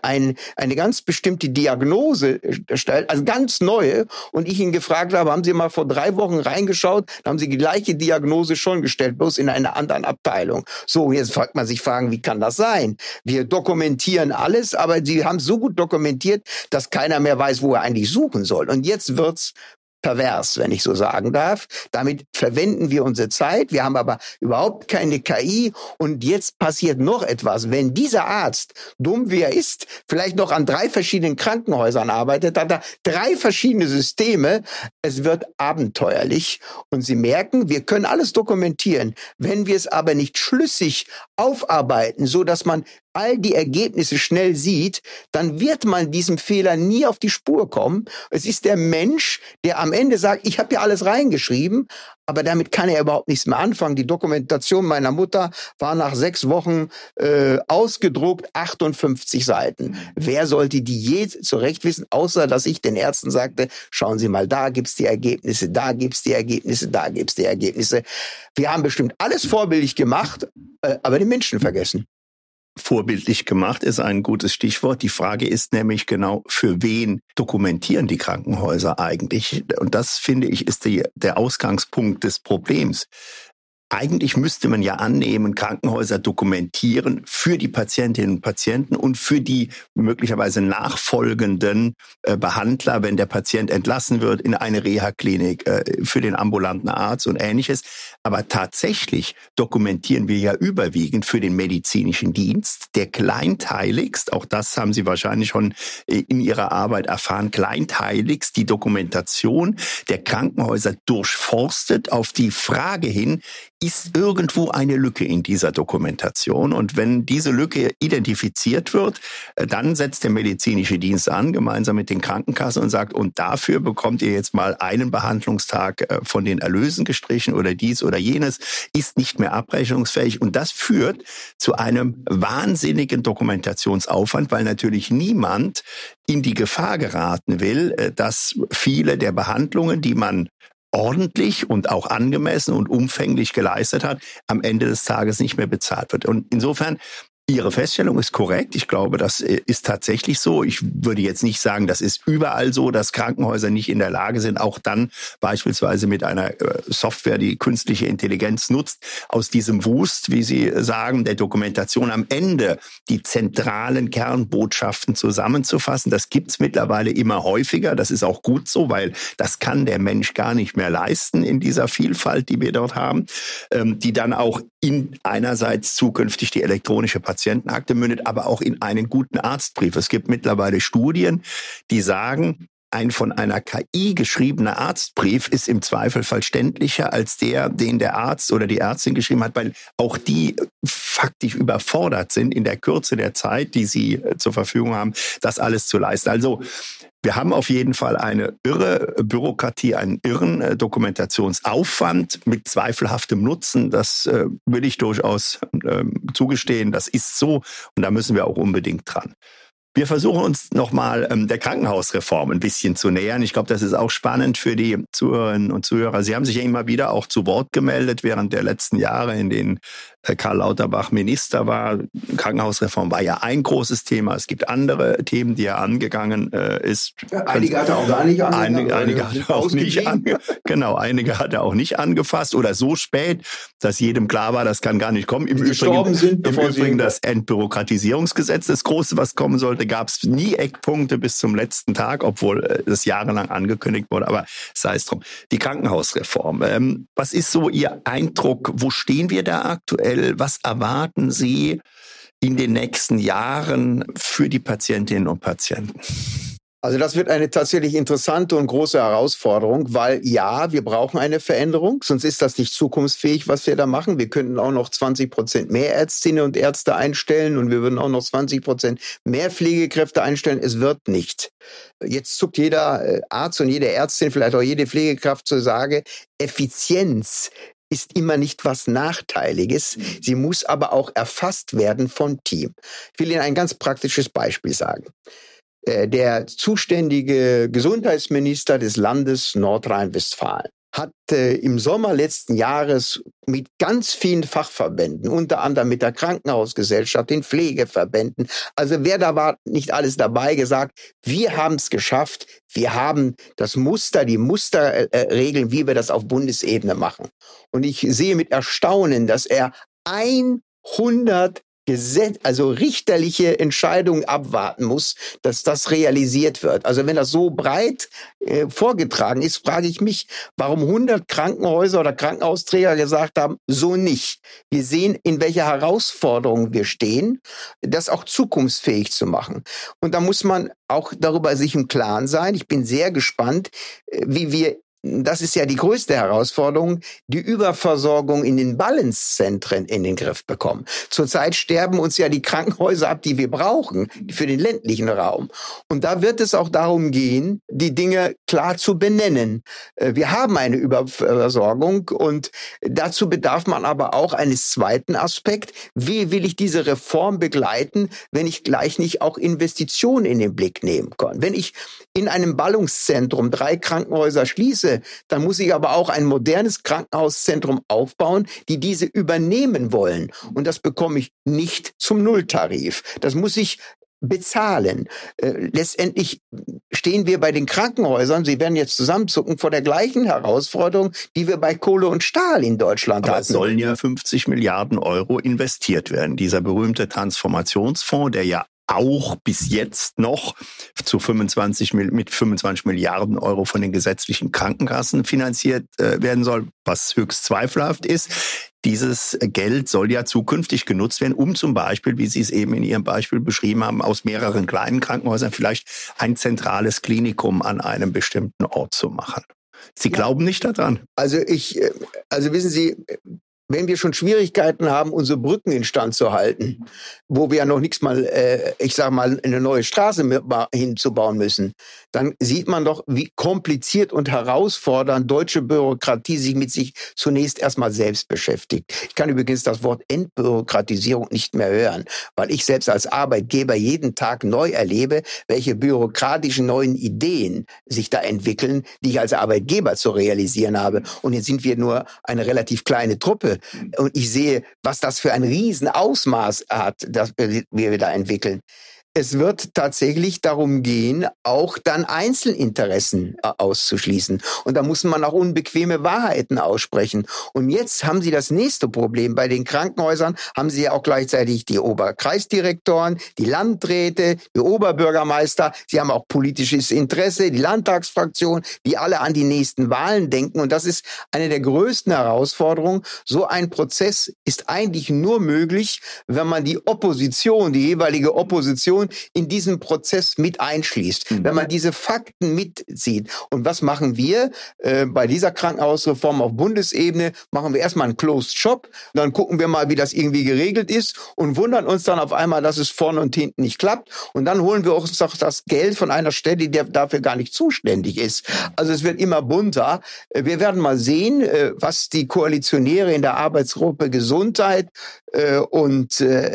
eine ganz bestimmte Diagnose stellt, also ganz neue, und ich ihn gefragt habe, haben Sie mal vor 3 Wochen reingeschaut, dann haben Sie die gleiche Diagnose schon gestellt, bloß in einer anderen Abteilung. So, jetzt fragt man sich Fragen, wie kann das sein? Wir dokumentieren alles, aber Sie haben so gut dokumentiert, dass keiner mehr weiß, wo er eigentlich suchen soll. Und jetzt wird's pervers, wenn ich so sagen darf. Damit verwenden wir unsere Zeit. Wir haben aber überhaupt keine KI. Und jetzt passiert noch etwas. Wenn dieser Arzt, dumm wie er ist, vielleicht noch an 3 verschiedenen Krankenhäusern arbeitet, hat er 3 verschiedene Systeme. Es wird abenteuerlich. Und Sie merken, wir können alles dokumentieren. Wenn wir es aber nicht schlüssig aufarbeiten, so dass man all die Ergebnisse schnell sieht, dann wird man diesem Fehler nie auf die Spur kommen. Es ist der Mensch, der am Ende sagt, ich habe ja alles reingeschrieben, aber damit kann er überhaupt nichts mehr anfangen. Die Dokumentation meiner Mutter war nach 6 Wochen ausgedruckt, 58 Seiten. Wer sollte die je zurecht wissen, außer dass ich den Ärzten sagte, schauen Sie mal, da gibt's die Ergebnisse, da gibt's die Ergebnisse, da gibt's die Ergebnisse. Wir haben bestimmt alles vorbildlich gemacht, aber den Menschen vergessen. Vorbildlich gemacht ist ein gutes Stichwort. Die Frage ist nämlich genau, für wen dokumentieren die Krankenhäuser eigentlich? Und das, finde ich, ist der Ausgangspunkt des Problems. eigentlich müsste man ja annehmen, Krankenhäuser dokumentieren für die Patientinnen und Patienten und für die möglicherweise nachfolgenden Behandler, wenn der Patient entlassen wird in eine Reha-Klinik, für den ambulanten Arzt und Ähnliches. Aber tatsächlich dokumentieren wir ja überwiegend für den medizinischen Dienst, der kleinteiligst, auch das haben Sie wahrscheinlich schon in Ihrer Arbeit erfahren, kleinteiligst die Dokumentation der Krankenhäuser durchforstet auf die Frage hin, ist irgendwo eine Lücke in dieser Dokumentation. Und wenn diese Lücke identifiziert wird, dann setzt der medizinische Dienst an, gemeinsam mit den Krankenkassen und sagt, und dafür bekommt ihr jetzt mal einen Behandlungstag von den Erlösen gestrichen oder dies oder jenes, ist nicht mehr abrechnungsfähig. Und das führt zu einem wahnsinnigen Dokumentationsaufwand, weil natürlich niemand in die Gefahr geraten will, dass viele der Behandlungen, die man ordentlich und auch angemessen und umfänglich geleistet hat, am Ende des Tages nicht mehr bezahlt wird. Und insofern, Ihre Feststellung ist korrekt. Ich glaube, das ist tatsächlich so. Ich würde jetzt nicht sagen, das ist überall so, dass Krankenhäuser nicht in der Lage sind, auch dann beispielsweise mit einer Software, die künstliche Intelligenz nutzt, aus diesem Wust, wie Sie sagen, der Dokumentation am Ende die zentralen Kernbotschaften zusammenzufassen. Das gibt's mittlerweile immer häufiger. Das ist auch gut so, weil das kann der Mensch gar nicht mehr leisten in dieser Vielfalt, die wir dort haben, die dann auch in einerseits zukünftig die elektronische Patientenakte mündet, aber auch in einen guten Arztbrief. Es gibt mittlerweile Studien, die sagen, ein von einer KI geschriebener Arztbrief ist im Zweifel verständlicher als der, den der Arzt oder die Ärztin geschrieben hat, weil auch die faktisch überfordert sind in der Kürze der Zeit, die sie zur Verfügung haben, das alles zu leisten. Also wir haben auf jeden Fall eine irre Bürokratie, einen irren Dokumentationsaufwand mit zweifelhaftem Nutzen. Das will ich durchaus zugestehen. Das ist so und da müssen wir auch unbedingt dran. Wir versuchen uns nochmal der Krankenhausreform ein bisschen zu nähern. Ich glaube, das ist auch spannend für die Zuhörerinnen und Zuhörer. Sie haben sich ja immer wieder auch zu Wort gemeldet während der letzten Jahre, in denen Karl Lauterbach Minister war. Krankenhausreform war ja ein großes Thema. Es gibt andere Themen, die er angegangen ist. Einige hat er auch gar nicht angefasst. Einige hat er auch nicht genau, einige hat er auch nicht angefasst oder so spät, dass jedem klar war, das kann gar nicht kommen. Im Übrigen das Entbürokratisierungsgesetz, das Große, was kommen sollte, gab es nie Eckpunkte bis zum letzten Tag, obwohl das jahrelang angekündigt wurde. Aber sei es drum. Die Krankenhausreform. Was ist so Ihr Eindruck? Wo stehen wir da aktuell? Was erwarten Sie in den nächsten Jahren für die Patientinnen und Patienten? Also das wird eine tatsächlich interessante und große Herausforderung, weil ja, wir brauchen eine Veränderung, sonst ist das nicht zukunftsfähig, was wir da machen. Wir könnten auch noch 20% mehr Ärztinnen und Ärzte einstellen und wir würden auch noch 20% mehr Pflegekräfte einstellen. Es wird nicht. Jetzt zuckt jeder Arzt und jede Ärztin, vielleicht auch jede Pflegekraft zur Sage, Effizienz ist immer nicht was Nachteiliges. Sie muss aber auch erfasst werden vom Team. Ich will Ihnen ein ganz praktisches Beispiel sagen. Der zuständige Gesundheitsminister des Landes Nordrhein-Westfalen hat im Sommer letzten Jahres mit ganz vielen Fachverbänden, unter anderem mit der Krankenhausgesellschaft, den Pflegeverbänden, also wer da war, nicht alles dabei, gesagt, wir haben es geschafft, wir haben das Muster, die Musterregeln, wie wir das auf Bundesebene machen. Und ich sehe mit Erstaunen, dass er 100 also richterliche Entscheidungen abwarten muss, dass das realisiert wird. Also wenn das so breit vorgetragen ist, frage ich mich, warum 100 Krankenhäuser oder Krankenhausträger gesagt haben, so nicht. Wir sehen, in welcher Herausforderung wir stehen, das auch zukunftsfähig zu machen. Und da muss man auch darüber sich im Klaren sein. Ich bin sehr gespannt, wie wir, das ist ja die größte Herausforderung, die Überversorgung in den Ballungszentren in den Griff bekommen. Zurzeit sterben uns ja die Krankenhäuser ab, die wir brauchen für den ländlichen Raum. Und da wird es auch darum gehen, die Dinge klar zu benennen. Wir haben eine Überversorgung und dazu bedarf man aber auch eines zweiten Aspekts. Wie will ich diese Reform begleiten, wenn ich gleich nicht auch Investitionen in den Blick nehmen kann? Wenn ich in einem Ballungszentrum 3 Krankenhäuser schließe, dann muss ich aber auch ein modernes Krankenhauszentrum aufbauen, die diese übernehmen wollen. Und das bekomme ich nicht zum Nulltarif. Das muss ich bezahlen. Letztendlich stehen wir bei den Krankenhäusern, Sie werden jetzt zusammenzucken, vor der gleichen Herausforderung, die wir bei Kohle und Stahl in Deutschland hatten. Aber es sollen ja 50 Milliarden Euro investiert werden. Dieser berühmte Transformationsfonds, der ja auch bis jetzt noch mit 25 Milliarden Euro von den gesetzlichen Krankenkassen finanziert werden soll, was höchst zweifelhaft ist. Dieses Geld soll ja zukünftig genutzt werden, um zum Beispiel, wie Sie es eben in Ihrem Beispiel beschrieben haben, aus mehreren kleinen Krankenhäusern vielleicht ein zentrales Klinikum an einem bestimmten Ort zu machen. Sie glauben nicht daran? Also wissen Sie, wenn wir schon Schwierigkeiten haben, unsere Brücken instand zu halten, wo wir ja noch nichts mal, eine neue Straße hinzubauen müssen, dann sieht man doch, wie kompliziert und herausfordernd deutsche Bürokratie sich mit sich zunächst erstmal selbst beschäftigt. Ich kann übrigens das Wort Entbürokratisierung nicht mehr hören, weil ich selbst als Arbeitgeber jeden Tag neu erlebe, welche bürokratischen neuen Ideen sich da entwickeln, die ich als Arbeitgeber zu realisieren habe. Und jetzt sind wir nur eine relativ kleine Truppe. Und ich sehe, was das für ein Riesenausmaß hat, das wir da entwickeln. Es wird tatsächlich darum gehen, auch dann Einzelinteressen auszuschließen. Und da muss man auch unbequeme Wahrheiten aussprechen. Und jetzt haben Sie das nächste Problem. Bei den Krankenhäusern haben Sie ja auch gleichzeitig die Oberkreisdirektoren, die Landräte, die Oberbürgermeister. Sie haben auch politisches Interesse, die Landtagsfraktion, die alle an die nächsten Wahlen denken. Und das ist eine der größten Herausforderungen. So ein Prozess ist eigentlich nur möglich, wenn man die Opposition, die jeweilige Opposition in diesen Prozess mit einschließt, wenn man diese Fakten mitzieht. Und was machen wir? Bei dieser Krankenhausreform auf Bundesebene machen wir erstmal einen Closed Shop, dann gucken wir mal, wie das irgendwie geregelt ist und wundern uns dann auf einmal, dass es vorne und hinten nicht klappt. Und dann holen wir uns doch das Geld von einer Stelle, die dafür gar nicht zuständig ist. Also es wird immer bunter. Wir werden mal sehen, was die Koalitionäre in der Arbeitsgruppe Gesundheit und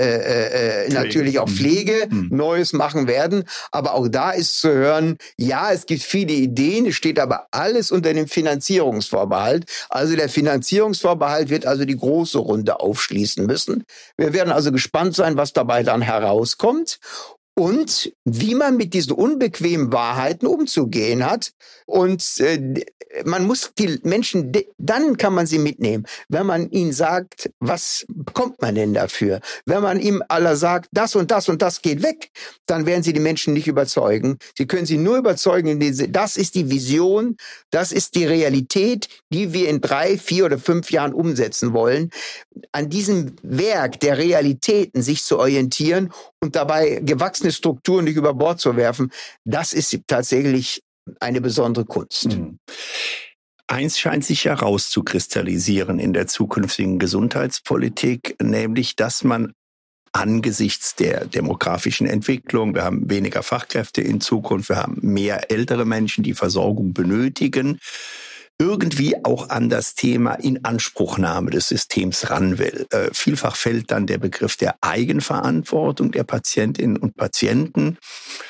natürlich auch Pflege Neues machen werden. Aber auch da ist zu hören, ja, es gibt viele Ideen, es steht aber alles unter dem Finanzierungsvorbehalt. Also der Finanzierungsvorbehalt wird also die große Runde aufschließen müssen. Wir werden also gespannt sein, was dabei dann herauskommt. Und wie man mit diesen unbequemen Wahrheiten umzugehen hat. Und man muss die Menschen, dann kann man sie mitnehmen, wenn man ihnen sagt, was bekommt man denn dafür? Wenn man ihm alle sagt, das und das und das geht weg, dann werden sie die Menschen nicht überzeugen. Sie können sie nur überzeugen, indem sie, das ist die Vision, das ist die Realität, die wir in 3, 4 oder 5 Jahren umsetzen wollen. An diesem Werk der Realitäten sich zu orientieren und dabei gewachsene Strukturen nicht über Bord zu werfen, das ist tatsächlich eine besondere Kunst. Eins scheint sich herauszukristallisieren in der zukünftigen Gesundheitspolitik, nämlich, dass man angesichts der demografischen Entwicklung, wir haben weniger Fachkräfte in Zukunft, wir haben mehr ältere Menschen, die Versorgung benötigen, irgendwie auch an das Thema Inanspruchnahme des Systems ran will. Vielfach fällt dann der Begriff der Eigenverantwortung der Patientinnen und Patienten.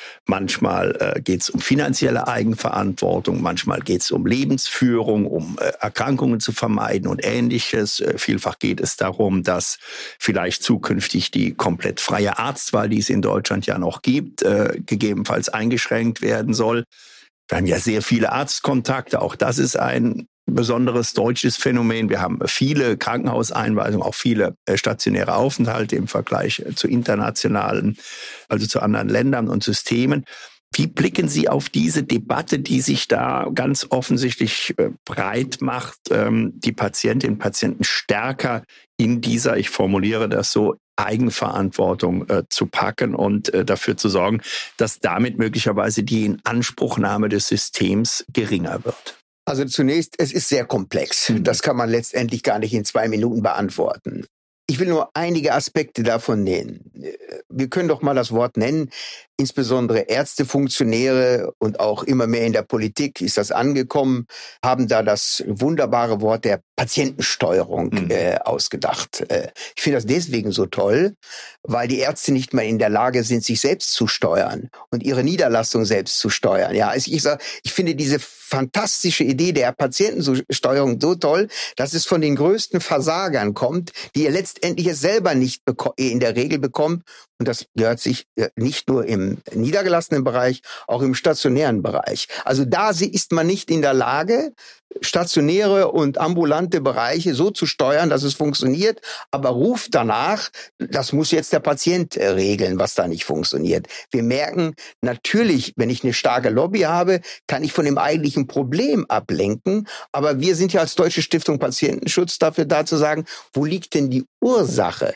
Manchmal geht es um finanzielle Eigenverantwortung, manchmal geht es um Lebensführung, um Erkrankungen zu vermeiden und Ähnliches. Vielfach geht es darum, dass vielleicht zukünftig die komplett freie Arztwahl, die es in Deutschland ja noch gibt, gegebenenfalls eingeschränkt werden soll. Wir haben ja sehr viele Arztkontakte, auch das ist ein besonderes deutsches Phänomen. Wir haben viele Krankenhauseinweisungen, auch viele stationäre Aufenthalte im Vergleich zu internationalen, also zu anderen Ländern und Systemen. Wie blicken Sie auf diese Debatte, die sich da ganz offensichtlich breit macht, die Patientinnen und Patienten stärker in dieser, ich formuliere das so, Eigenverantwortung zu packen und dafür zu sorgen, dass damit möglicherweise die Inanspruchnahme des Systems geringer wird? Also zunächst, es ist sehr komplex. Das kann man letztendlich gar nicht in 2 Minuten beantworten. Ich will nur einige Aspekte davon nennen. Wir können doch mal das Wort nennen. Insbesondere Ärztefunktionäre und auch immer mehr in der Politik ist das angekommen, haben da das wunderbare Wort der Patientensteuerung ausgedacht. Ich finde das deswegen so toll, weil die Ärzte nicht mehr in der Lage sind, sich selbst zu steuern und ihre Niederlassung selbst zu steuern. Ja, ich finde diese fantastische Idee der Patientensteuerung so toll, dass es von den größten Versagern kommt, die letztendlich es selber nicht in der Regel bekommen, Und das gehört sich nicht nur im niedergelassenen Bereich, auch im stationären Bereich. Also da ist man nicht in der Lage, stationäre und ambulante Bereiche so zu steuern, dass es funktioniert, aber ruft danach, das muss jetzt der Patient regeln, was da nicht funktioniert. Wir merken natürlich, wenn ich eine starke Lobby habe, kann ich von dem eigentlichen Problem ablenken, aber wir sind ja als Deutsche Stiftung Patientenschutz dafür da zu sagen, wo liegt denn die Ursache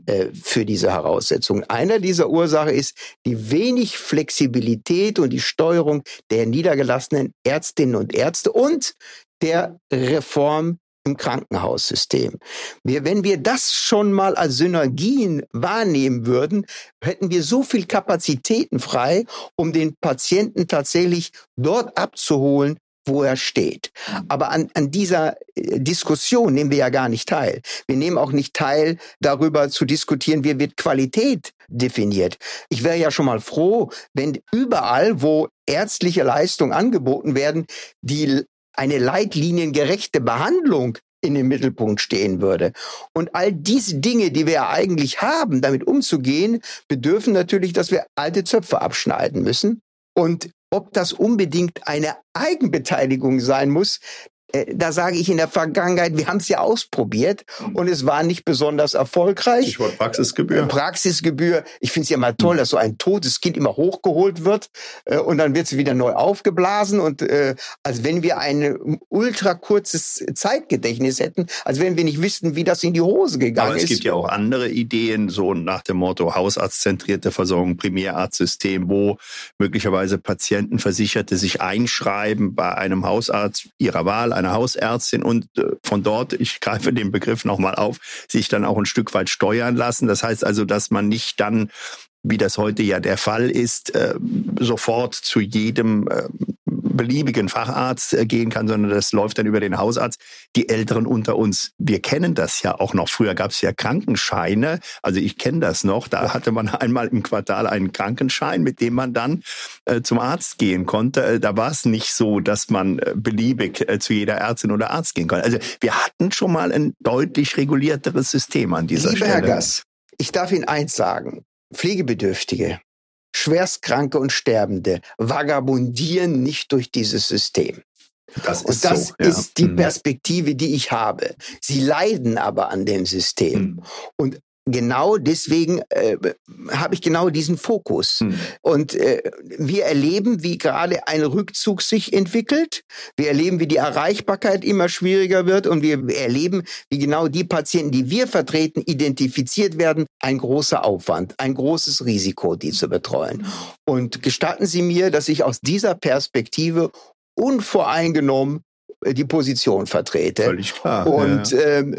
für diese Heraussetzung? Einer dieser Ursachen ist die wenig Flexibilität und die Steuerung der niedergelassenen Ärztinnen und Ärzte und der Reform im Krankenhaussystem. Wenn wir das schon mal als Synergien wahrnehmen würden, hätten wir so viel Kapazitäten frei, um den Patienten tatsächlich dort abzuholen, wo er steht. Aber an dieser Diskussion nehmen wir ja gar nicht teil. Wir nehmen auch nicht teil, darüber zu diskutieren, wie wird Qualität definiert. Ich wäre ja schon mal froh, wenn überall, wo ärztliche Leistungen angeboten werden, eine leitliniengerechte Behandlung in den Mittelpunkt stehen würde. Und all diese Dinge, die wir ja eigentlich haben, damit umzugehen, bedürfen natürlich, dass wir alte Zöpfe abschneiden müssen. Und ob das unbedingt eine Eigenbeteiligung sein muss, da sage ich in der Vergangenheit, wir haben es ja ausprobiert und es war nicht besonders erfolgreich. Stichwort Praxisgebühr. Praxisgebühr. Ich finde es ja mal toll, dass so ein totes Kind immer hochgeholt wird und dann wird es wieder neu aufgeblasen und als wenn wir ein ultra kurzes Zeitgedächtnis hätten, als wenn wir nicht wüssten, wie das in die Hose gegangen ist. Aber es gibt ja auch andere Ideen, so nach dem Motto hausarztzentrierte Versorgung, Primärarztsystem, wo möglicherweise Patienten, Versicherte sich einschreiben bei einem Hausarzt ihrer Wahl, einer Hausärztin und von dort, ich greife den Begriff nochmal auf, sich dann auch ein Stück weit steuern lassen. Das heißt also, dass man nicht dann, wie das heute ja der Fall ist, sofort zu jedem beliebigen Facharzt gehen kann, sondern das läuft dann über den Hausarzt. Die Älteren unter uns, wir kennen das ja auch noch. Früher gab es ja Krankenscheine, also ich kenne das noch. Da hatte man einmal im Quartal einen Krankenschein, mit dem man dann zum Arzt gehen konnte. Da war es nicht so, dass man beliebig zu jeder Ärztin oder Arzt gehen konnte. Also wir hatten schon mal ein deutlich regulierteres System an dieser Stelle. Lieber Herr Gass, ich darf Ihnen eins sagen. Pflegebedürftige, Schwerstkranke und Sterbende vagabundieren nicht durch dieses System. Das ist die Perspektive, die ich habe. Sie leiden aber an dem System. Und genau deswegen habe ich genau diesen Fokus. Und wir erleben, wie gerade ein Rückzug sich entwickelt. Wir erleben, wie die Erreichbarkeit immer schwieriger wird. Und wir erleben, wie genau die Patienten, die wir vertreten, identifiziert werden. Ein großer Aufwand, ein großes Risiko, die zu betreuen. Und gestatten Sie mir, dass ich aus dieser Perspektive unvoreingenommen die Position vertrete. Völlig klar. Und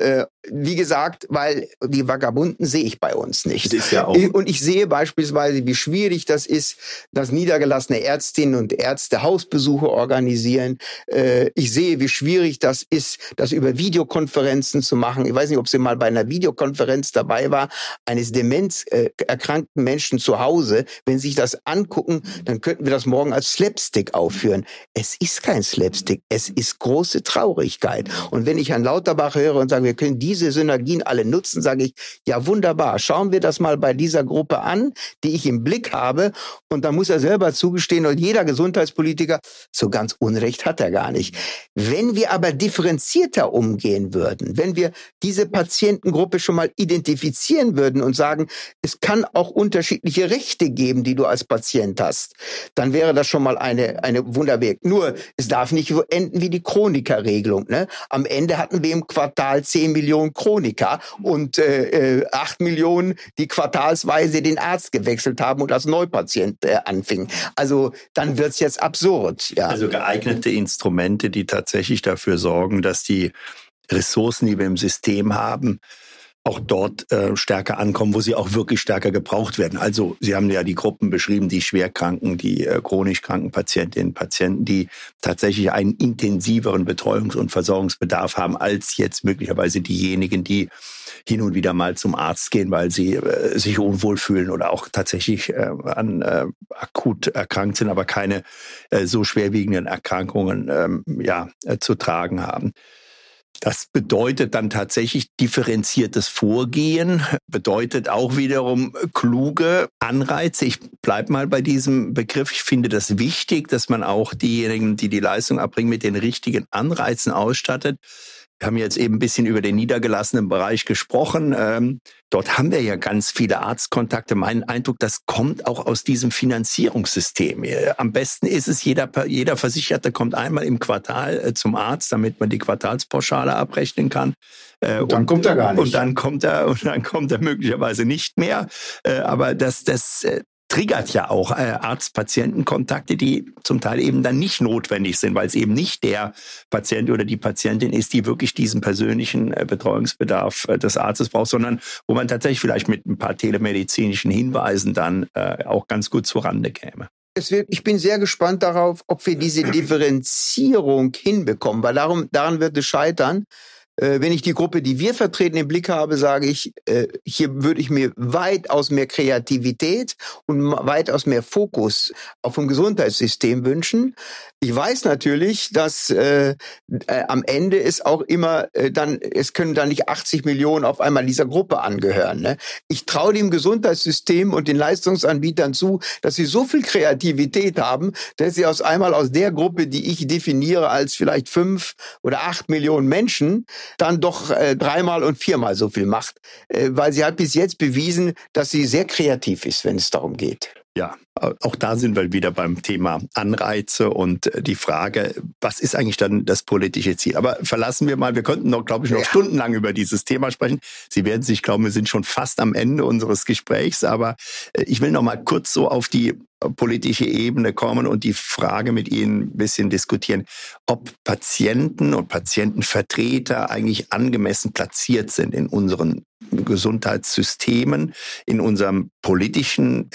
wie gesagt, weil die Vagabunden sehe ich bei uns nicht. Das ist ja auch und ich sehe beispielsweise, wie schwierig das ist, dass niedergelassene Ärztinnen und Ärzte Hausbesuche organisieren. Ich sehe, wie schwierig das ist, das über Videokonferenzen zu machen. Ich weiß nicht, ob Sie mal bei einer Videokonferenz dabei war, eines demenzerkrankten Menschen zu Hause. Wenn Sie sich das angucken, dann könnten wir das morgen als Slapstick aufführen. Es ist kein Slapstick, es ist große Traurigkeit. Und wenn ich Herrn Lauterbach höre und sage, wir können diese Synergien alle nutzen, sage ich, ja wunderbar, schauen wir das mal bei dieser Gruppe an, die ich im Blick habe. Und dann muss er selber zugestehen, und jeder Gesundheitspolitiker, so ganz Unrecht hat er gar nicht. Wenn wir aber differenzierter umgehen würden, wenn wir diese Patientengruppe schon mal identifizieren würden und sagen, es kann auch unterschiedliche Rechte geben, die du als Patient hast, dann wäre das schon mal eine Wunderwerk. Nur, es darf nicht enden wie die Chronikerregelung. Ne? Am Ende hatten wir im Quartal 10 Millionen Chroniker und 8 Millionen, die quartalsweise den Arzt gewechselt haben und als Neupatient anfingen. Also dann wird's jetzt absurd. Ja. Also geeignete Instrumente, die tatsächlich dafür sorgen, dass die Ressourcen, die wir im System haben, auch dort stärker ankommen, wo sie auch wirklich stärker gebraucht werden. Also Sie haben ja die Gruppen beschrieben, die schwerkranken, die chronisch kranken Patientinnen, Patienten, die tatsächlich einen intensiveren Betreuungs- und Versorgungsbedarf haben, als jetzt möglicherweise diejenigen, die hin und wieder mal zum Arzt gehen, weil sie sich unwohl fühlen oder auch tatsächlich akut erkrankt sind, aber keine so schwerwiegenden Erkrankungen zu tragen haben. Das bedeutet dann tatsächlich differenziertes Vorgehen, bedeutet auch wiederum kluge Anreize. Ich bleibe mal bei diesem Begriff. Ich finde das wichtig, dass man auch diejenigen, die die Leistung erbringen, mit den richtigen Anreizen ausstattet. Wir haben jetzt eben ein bisschen über den niedergelassenen Bereich gesprochen. Dort haben wir ja ganz viele Arztkontakte. Mein Eindruck, das kommt auch aus diesem Finanzierungssystem. Am besten ist es, jeder Versicherte kommt einmal im Quartal zum Arzt, damit man die Quartalspauschale abrechnen kann. Und dann kommt er gar nicht. Und dann kommt er möglicherweise nicht mehr. Aber das triggert ja auch Arzt-Patienten-Kontakte, die zum Teil eben dann nicht notwendig sind, weil es eben nicht der Patient oder die Patientin ist, die wirklich diesen persönlichen Betreuungsbedarf des Arztes braucht, sondern wo man tatsächlich vielleicht mit ein paar telemedizinischen Hinweisen dann auch ganz gut zurande käme. Ich bin sehr gespannt darauf, ob wir diese Differenzierung hinbekommen, weil daran wird es scheitern. Wenn ich die Gruppe, die wir vertreten, im Blick habe, sage ich, hier würde ich mir weitaus mehr Kreativität und weitaus mehr Fokus auf dem Gesundheitssystem wünschen. Ich weiß natürlich, dass am Ende es auch immer es können dann nicht 80 Millionen auf einmal dieser Gruppe angehören. Ne? Ich traue dem Gesundheitssystem und den Leistungsanbietern zu, dass sie so viel Kreativität haben, dass sie aus der Gruppe, die ich definiere als vielleicht 5 oder 8 Millionen Menschen, dann doch 3-mal und 4-mal so viel macht. Weil sie hat bis jetzt bewiesen, dass sie sehr kreativ ist, wenn es darum geht. Ja, auch da sind wir wieder beim Thema Anreize und die Frage, was ist eigentlich dann das politische Ziel? Aber verlassen wir mal, wir könnten noch, glaube ich, noch stundenlang über dieses Thema sprechen. Sie werden sich glauben, wir sind schon fast am Ende unseres Gesprächs, aber ich will noch mal kurz so auf die politische Ebene kommen und die Frage mit Ihnen ein bisschen diskutieren, ob Patienten und Patientenvertreter eigentlich angemessen platziert sind in unseren Gesundheitssystemen, in unserem politischen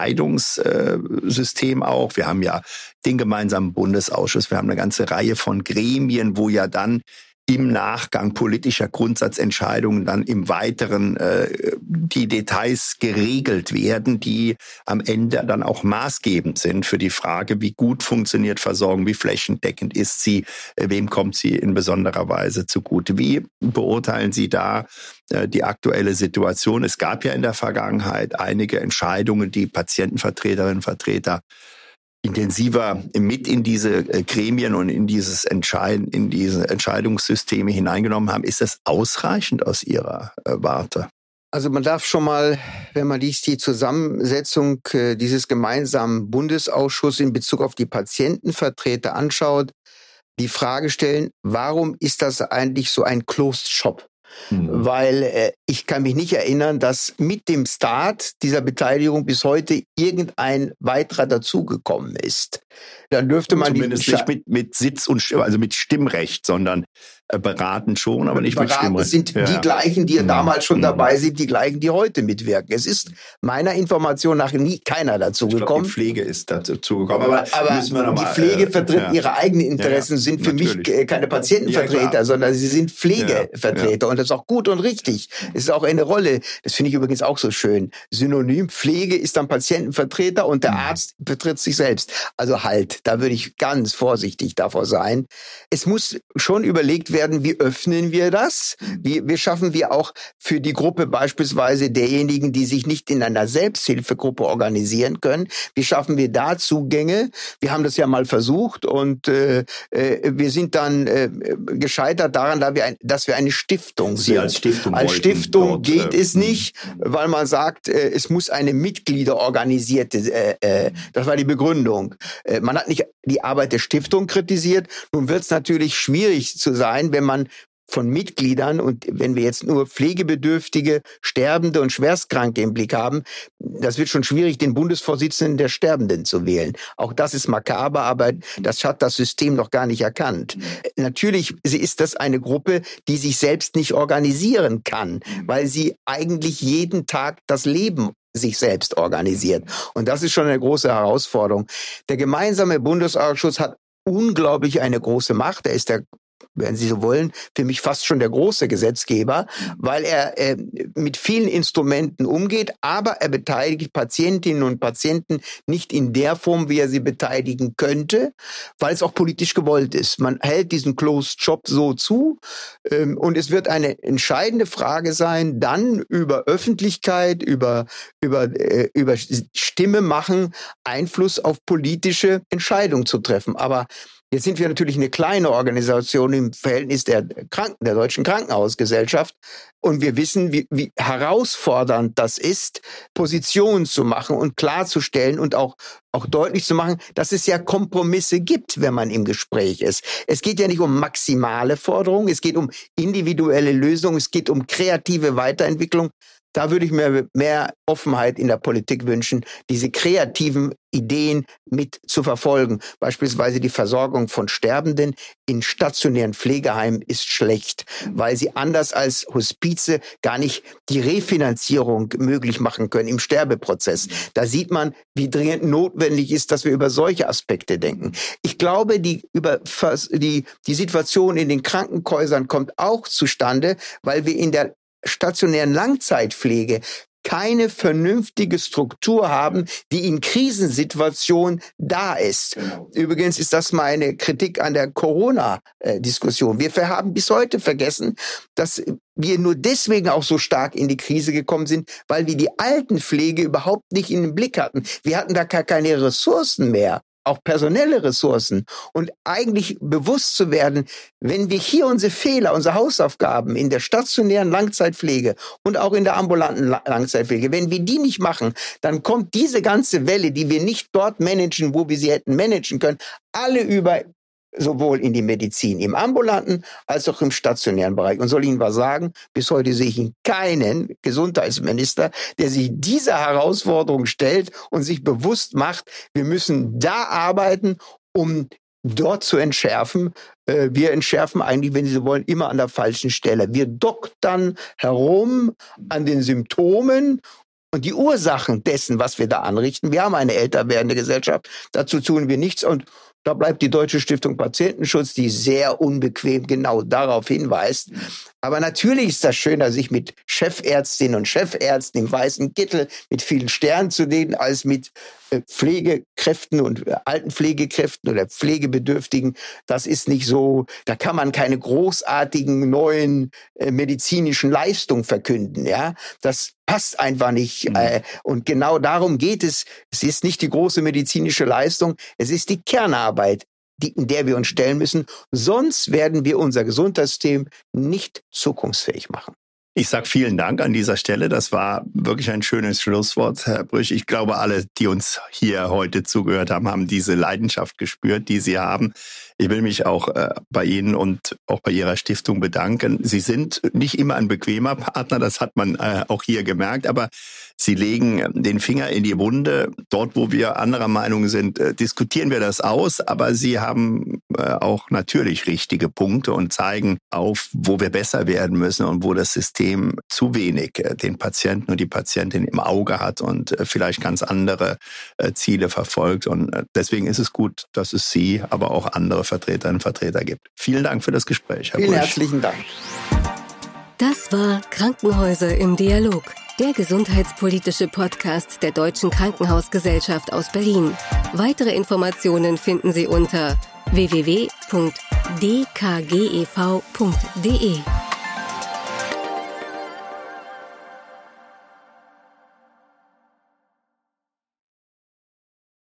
Entscheidungssystem auch. Wir haben ja den gemeinsamen Bundesausschuss, wir haben eine ganze Reihe von Gremien, wo ja dann im Nachgang politischer Grundsatzentscheidungen dann im Weiteren die Details geregelt werden, die am Ende dann auch maßgebend sind für die Frage, wie gut funktioniert Versorgung, wie flächendeckend ist sie, wem kommt sie in besonderer Weise zugute. Wie beurteilen Sie da die aktuelle Situation? Es gab ja in der Vergangenheit einige Entscheidungen, die Patientenvertreterinnen und Vertreter intensiver mit in diese Gremien und in diese Entscheidungssysteme hineingenommen haben. Ist das ausreichend aus Ihrer Warte? Also man darf schon mal, wenn man die Zusammensetzung dieses gemeinsamen Bundesausschusses in Bezug auf die Patientenvertreter anschaut, die Frage stellen, warum ist das eigentlich so ein Closed Shop? Weil ich kann mich nicht erinnern, dass mit dem Start dieser Beteiligung bis heute irgendein weiterer dazugekommen ist. Dann dürfte man zumindest nicht mit Sitz und also mit Stimmrecht, sondern beraten schon, aber nicht mit Stimmrecht. Es sind die gleichen, die damals schon dabei sind, die gleichen, die heute mitwirken. Es ist meiner Information nach nie keiner dazugekommen. Die Pflege ist dazugekommen, aber müssen wir noch mal, die Pflege vertritt ihre eigenen Interessen, sind für mich keine Patientenvertreter, sondern sie sind Pflegevertreter und das ist auch gut und richtig. Es ist auch eine Rolle, das finde ich übrigens auch so schön, Synonym Pflege ist dann Patientenvertreter und der Arzt vertritt sich selbst. Also da würde ich ganz vorsichtig davor sein. Es muss schon überlegt werden, wie öffnen wir das? Wie schaffen wir auch für die Gruppe beispielsweise derjenigen, die sich nicht in einer Selbsthilfegruppe organisieren können, wie schaffen wir da Zugänge? Wir haben das ja mal versucht und wir sind dann gescheitert daran, dass wir eine Stiftung sind. Sie als Stiftung als Stiftung geht es nicht, weil man sagt, es muss eine Mitgliederorganisierte, das war die Begründung. Man hat nicht die Arbeit der Stiftung kritisiert. Nun wird es natürlich schwierig zu sein, wenn man von Mitgliedern und wenn wir jetzt nur Pflegebedürftige, Sterbende und Schwerstkranke im Blick haben, das wird schon schwierig, den Bundesvorsitzenden der Sterbenden zu wählen. Auch das ist makaber, aber das hat das System noch gar nicht erkannt. Natürlich ist das eine Gruppe, die sich selbst nicht organisieren kann, weil sie eigentlich jeden Tag das Leben sich selbst organisiert. Und das ist schon eine große Herausforderung. Der gemeinsame Bundesausschuss hat unglaublich eine große Macht. Er ist der wenn Sie so wollen, für mich fast schon der große Gesetzgeber, weil er mit vielen Instrumenten umgeht, aber er beteiligt Patientinnen und Patienten nicht in der Form, wie er sie beteiligen könnte, weil es auch politisch gewollt ist. Man hält diesen Closed Shop so zu und es wird eine entscheidende Frage sein, dann über Öffentlichkeit, über Stimme machen, Einfluss auf politische Entscheidungen zu treffen. Aber jetzt sind wir natürlich eine kleine Organisation im Verhältnis der Deutschen Krankenhausgesellschaft. Und wir wissen, wie herausfordernd das ist, Positionen zu machen und klarzustellen und auch deutlich zu machen, dass es ja Kompromisse gibt, wenn man im Gespräch ist. Es geht ja nicht um maximale Forderungen, es geht um individuelle Lösungen, es geht um kreative Weiterentwicklung. Da würde ich mir mehr Offenheit in der Politik wünschen, diese kreativen Ideen mit zu verfolgen. Beispielsweise die Versorgung von Sterbenden in stationären Pflegeheimen ist schlecht, weil sie anders als Hospize gar nicht die Refinanzierung möglich machen können im Sterbeprozess. Da sieht man, wie dringend notwendig ist, dass wir über solche Aspekte denken. Ich glaube, die Situation in den Krankenhäusern kommt auch zustande, weil wir in der stationären Langzeitpflege keine vernünftige Struktur haben, die in Krisensituationen da ist. Übrigens ist das meine Kritik an der Corona-Diskussion. Wir haben bis heute vergessen, dass wir nur deswegen auch so stark in die Krise gekommen sind, weil wir die Altenpflege überhaupt nicht in den Blick hatten. Wir hatten da gar keine Ressourcen mehr. Auch personelle Ressourcen und eigentlich bewusst zu werden, wenn wir hier unsere Fehler, unsere Hausaufgaben in der stationären Langzeitpflege und auch in der ambulanten Langzeitpflege, wenn wir die nicht machen, dann kommt diese ganze Welle, die wir nicht dort managen, wo wir sie hätten managen können, alle über, sowohl in die Medizin im ambulanten als auch im stationären Bereich. Und soll ich Ihnen was sagen? Bis heute sehe ich keinen Gesundheitsminister, der sich dieser Herausforderung stellt und sich bewusst macht, wir müssen da arbeiten, um dort zu entschärfen. Wir entschärfen eigentlich, wenn Sie so wollen, immer an der falschen Stelle. Wir doktern herum an den Symptomen und die Ursachen dessen, was wir da anrichten. Wir haben eine älter werdende Gesellschaft, dazu tun wir nichts und da bleibt die Deutsche Stiftung Patientenschutz, die sehr unbequem genau darauf hinweist. Aber natürlich ist das schöner, sich mit Chefärztinnen und Chefärzten im weißen Kittel mit vielen Sternen zu reden, als mit Pflegekräften und Altenpflegekräften oder Pflegebedürftigen. Das ist nicht so, da kann man keine großartigen neuen medizinischen Leistungen verkünden. Ja, das passt einfach nicht. Und genau darum geht es. Es ist nicht die große medizinische Leistung, es ist die Kernarbeit, in der wir uns stellen müssen. Sonst werden wir unser Gesundheitssystem nicht zukunftsfähig machen. Ich sage vielen Dank an dieser Stelle. Das war wirklich ein schönes Schlusswort, Herr Brüch. Ich glaube, alle, die uns hier heute zugehört haben, haben diese Leidenschaft gespürt, die Sie haben. Ich will mich auch bei Ihnen und auch bei Ihrer Stiftung bedanken. Sie sind nicht immer ein bequemer Partner, das hat man auch hier gemerkt, aber Sie legen den Finger in die Wunde. Dort, wo wir anderer Meinung sind, diskutieren wir das aus, aber Sie haben auch natürlich richtige Punkte und zeigen auf, wo wir besser werden müssen und wo das System zu wenig den Patienten und die Patientin im Auge hat und vielleicht ganz andere Ziele verfolgt. Und deswegen ist es gut, dass es Sie, aber auch andere Vertreterinnen und Vertreter gibt. Vielen Dank für das Gespräch, Herr Brüch. Vielen herzlichen Dank. Das war Krankenhäuser im Dialog, der gesundheitspolitische Podcast der Deutschen Krankenhausgesellschaft aus Berlin. Weitere Informationen finden Sie unter www.dkgev.de.